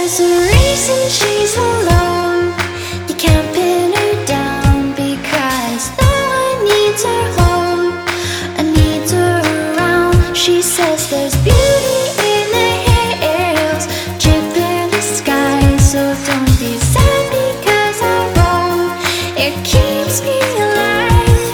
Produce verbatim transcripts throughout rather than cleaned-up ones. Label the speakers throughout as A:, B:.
A: There's a reason she's alone. You can't pin her down because no one needs her home and needs her around. She says there's beauty in the hills, chip in the sky. So don't be sad because I roam. It keeps me alive.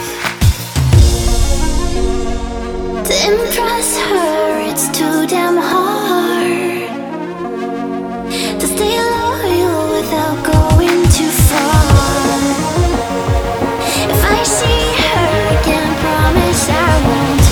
A: To impress her, it's too damn hard to stay loyal without going too far. If I see her again, promise I won't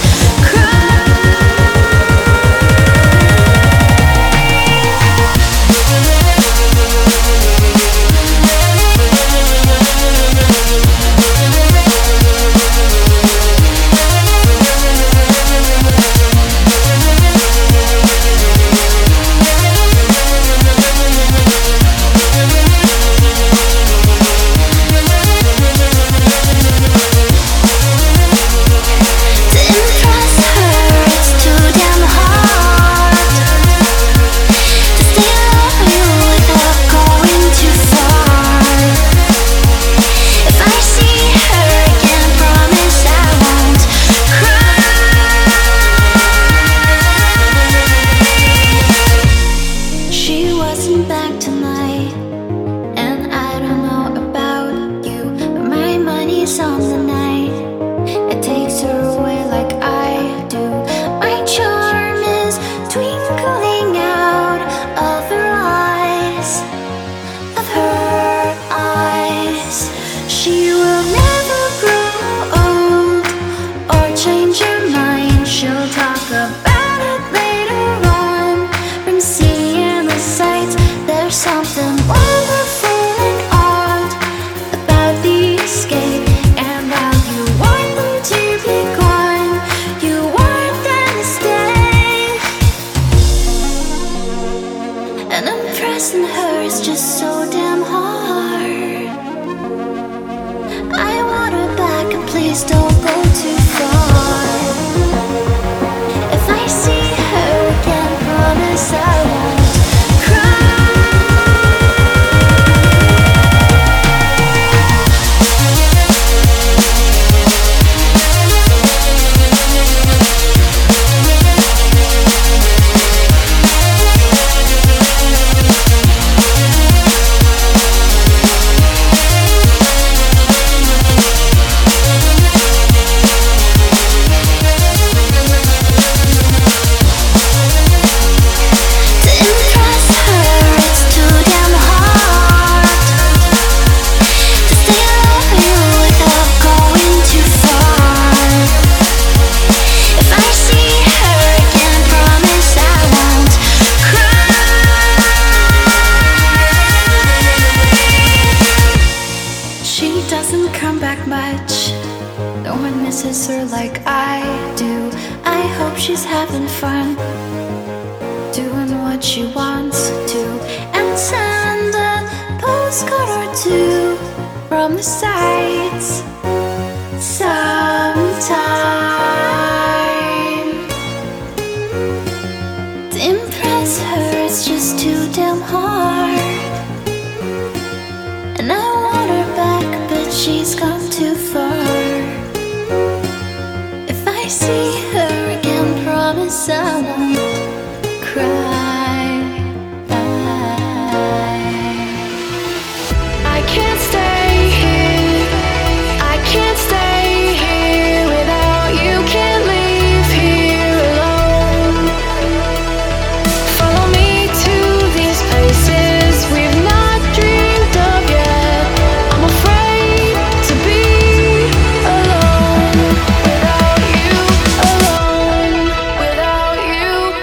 A: back tonight. And I don't know about you, but my money's on the night. It takes her away like I do. My charm is twinkling out of her eyes, of her eyes. She will never grow old or change her mind. She'll talk about it later on. From seeing the sights, there's something wonderful and odd about the escape. And while you want them to be gone, you want them to stay. And impressing her is just so damn hard. I want her back, and please don't go too far. If I see her again, promise I won't much. No one misses her like I do. I hope she's having fun, doing what she wants to, and send a postcard or two from the sights sometime. To impress her, it's just too damn hard. And I want her back, but she's gone too far. If I see her again, promise I won't cry. I can't stay here, I can't stay here without you, can't leave here alone. Follow me to these places we've not dreamed of yet. I'm afraid to be alone without you, alone without you.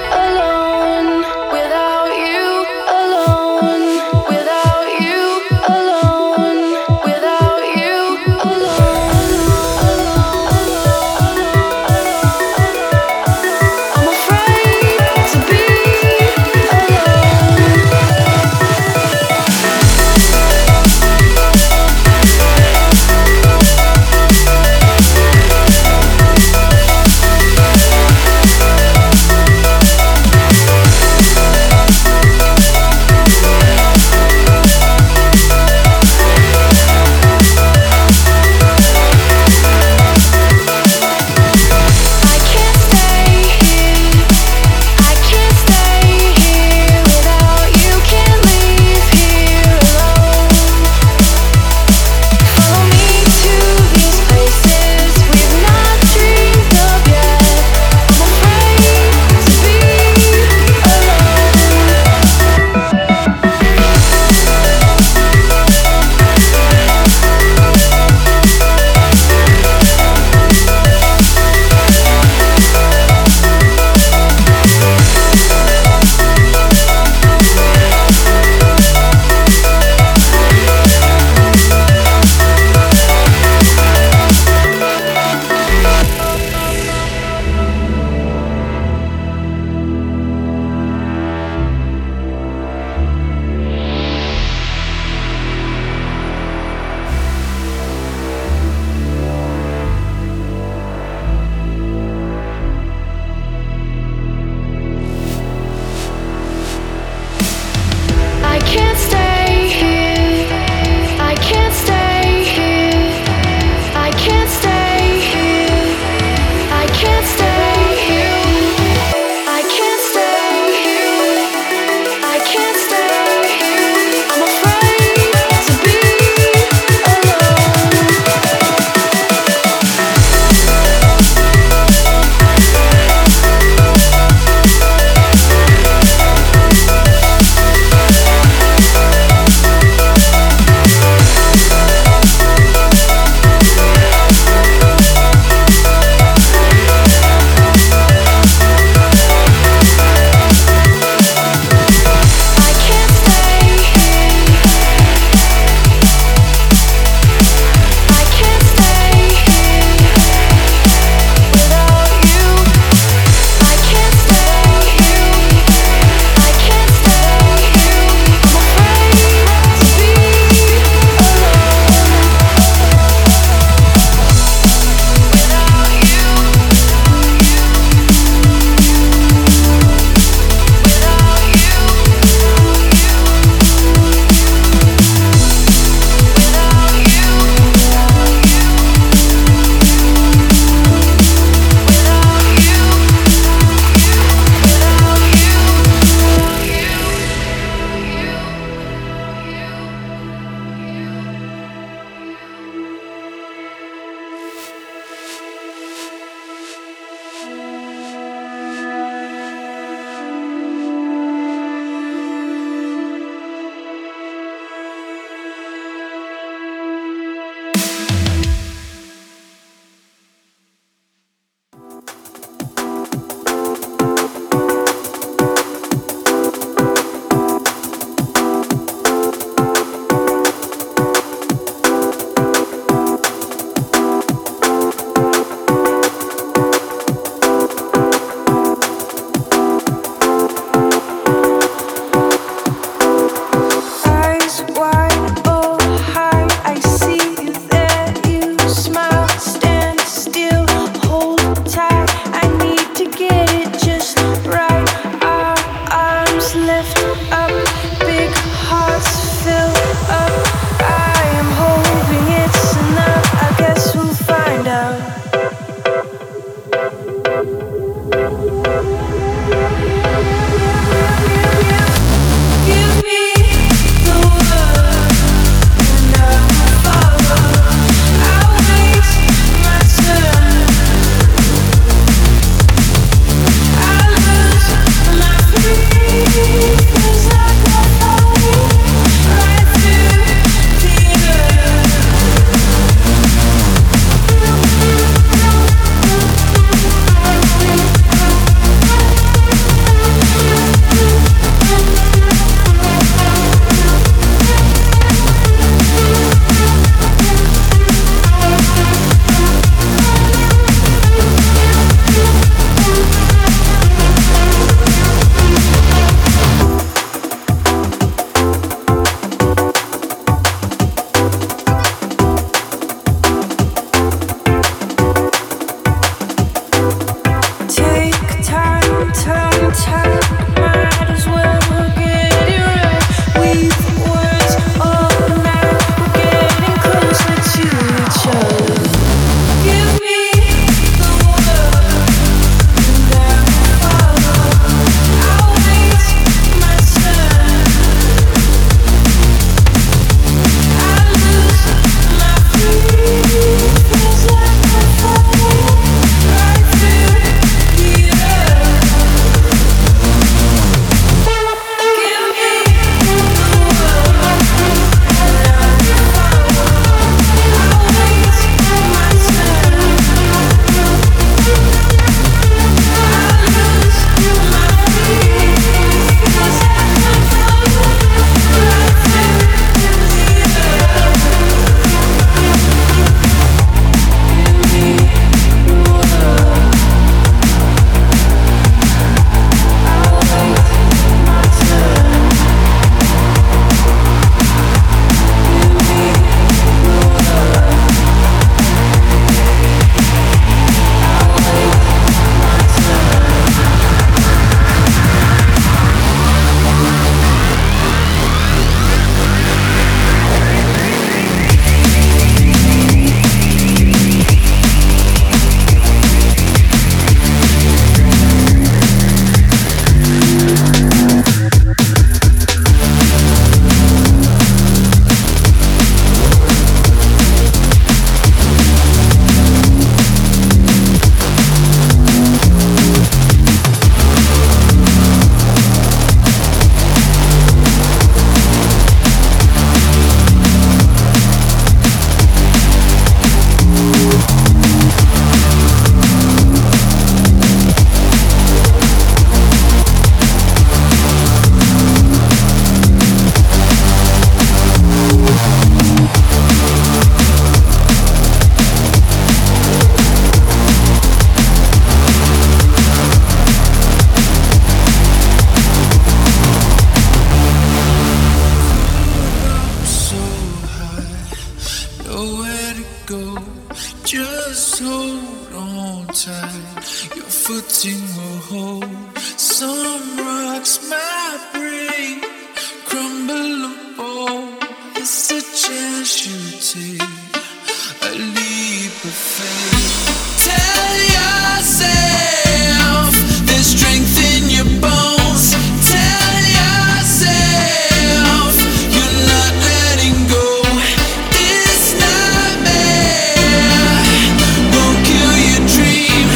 B: Just hold on tight, your footing will hold. Some rocks might break, crumble and fall. It's a chance you take, a leap of faith. Tell yourself there's strength in your bones. Tell yourself you're not letting go. This nightmare won't kill your dream.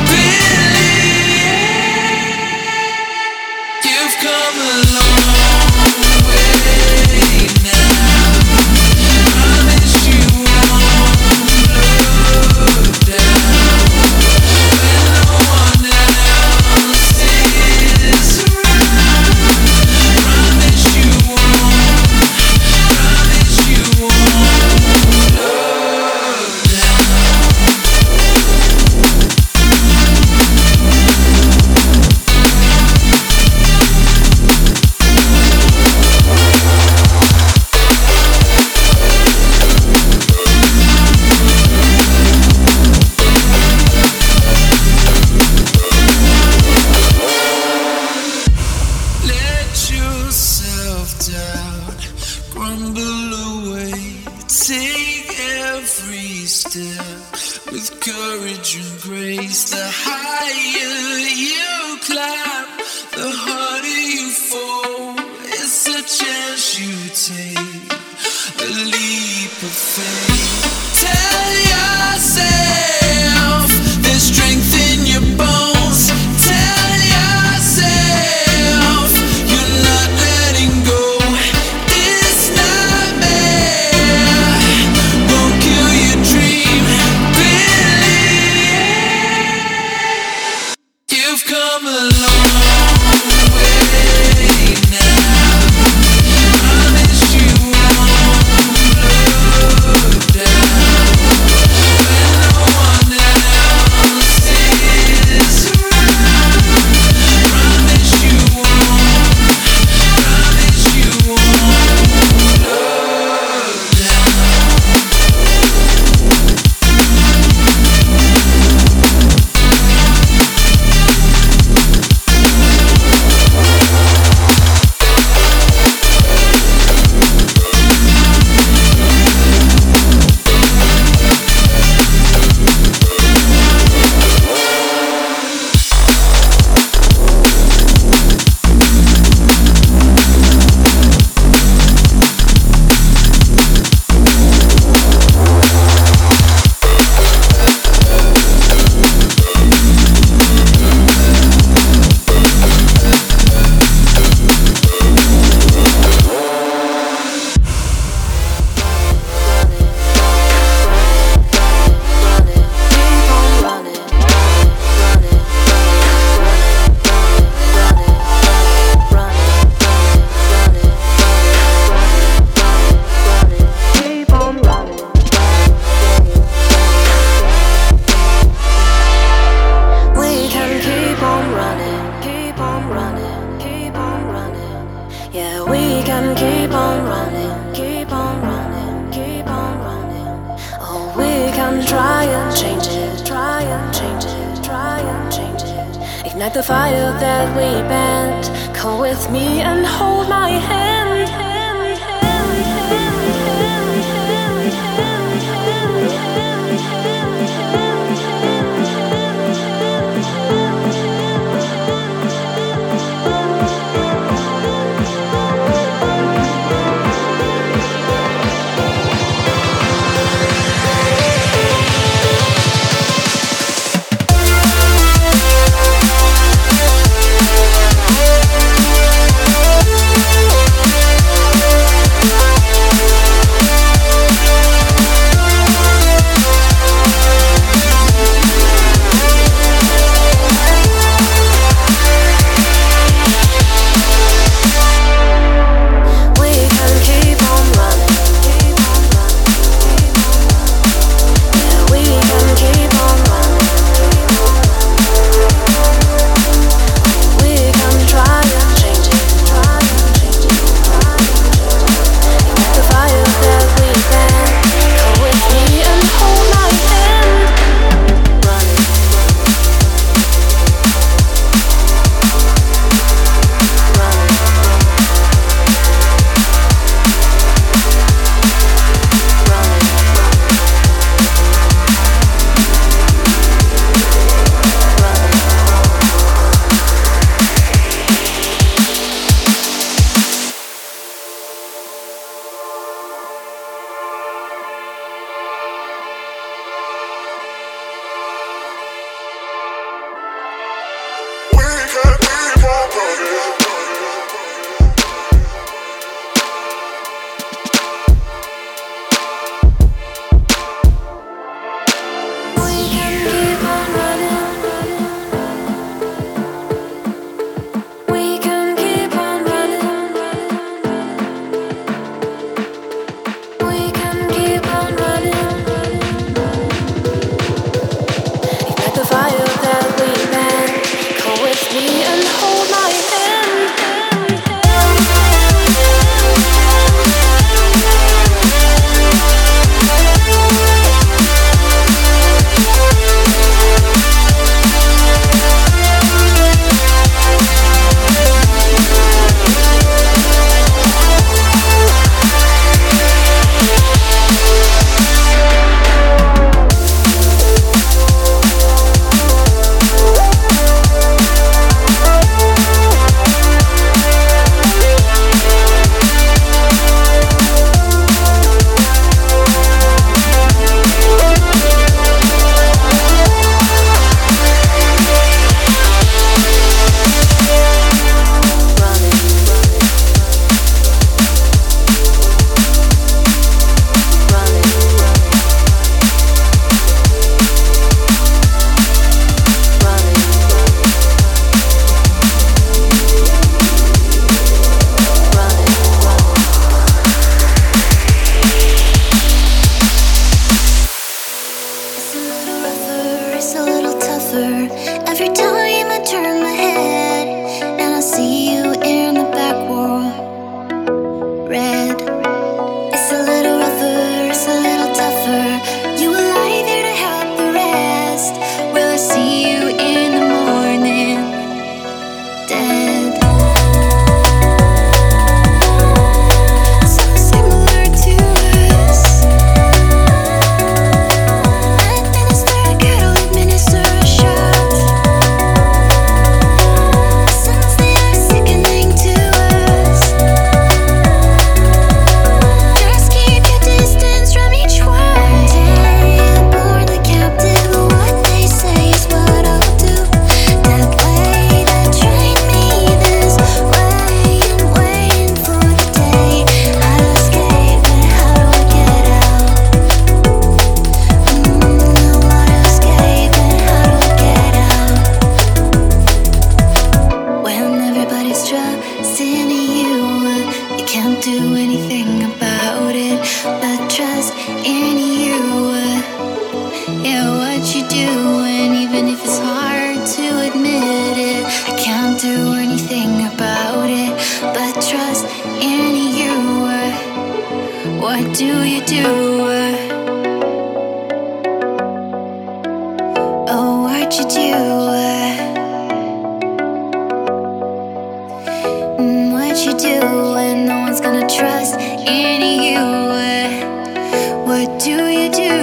B: Believe you've come a long way now. Promise you won't look down when no one else is around. Promise you won't, promise you won't look down. Let yourself down, crumble away. Take every step with courage and grace. The higher you climb, the harder you fall. It's a chance you take, a leap of faith. Tell yourself there's strength in your bones. Tell yourself you're not letting go. This nightmare won't kill your dream. Believe you've come a long way now. Promise you won't look down when no one else is around. Promise you won't, promise you won't look down.
A: We can keep on running, keep on running, keep on running. Yeah, we can keep on running, keep on running, keep on running. Oh, we can try and change it, try and change it, try and change it. Ignite the fire that we bent. Come with me and hold my hand. tougher. Every time I turn my head and I see you in the back wall. Red, it's a little rougher, it's a little tougher. You were lying there to help the rest. Will I see you in the morning? Dead. So similar to us. Administer a kettle, administer a shot. Since they are sickening to us, just keep your distance from each one. Dead, born the captive, what they say is what I'll do. That way that trained me this way, and waiting for the day I'll escape. But how do I get out? Mm, I wanna escape, but how do I get out? When everybody's trusting you, you can't do anything about it but trust in you. Yeah, what you do, and even if it's hard to admit it, I can't do anything about it but trust in you. What do you do? Oh, what you do? Mm, what you do when no one's gonna trust in you? What do you do?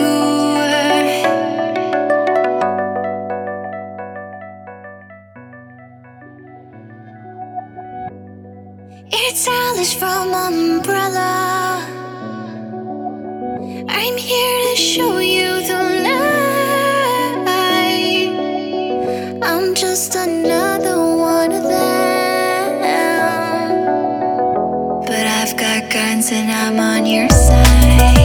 A: It's Alice from Umbrella. I'm here to show you the light. I'm just another one of them, but I've got guns and I'm on your side.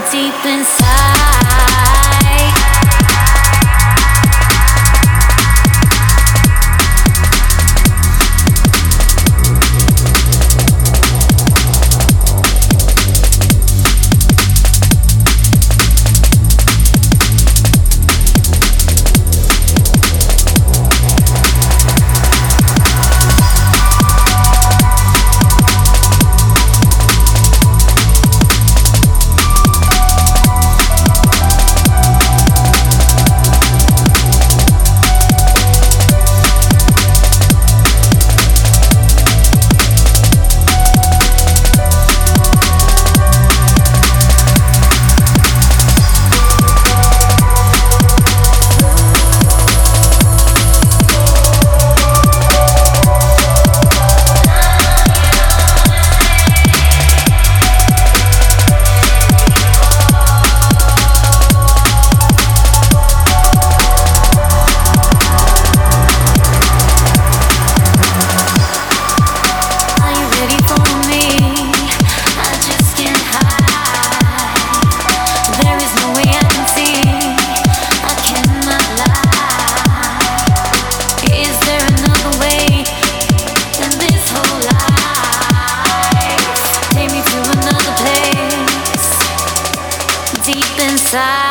A: deep inside. Deep inside.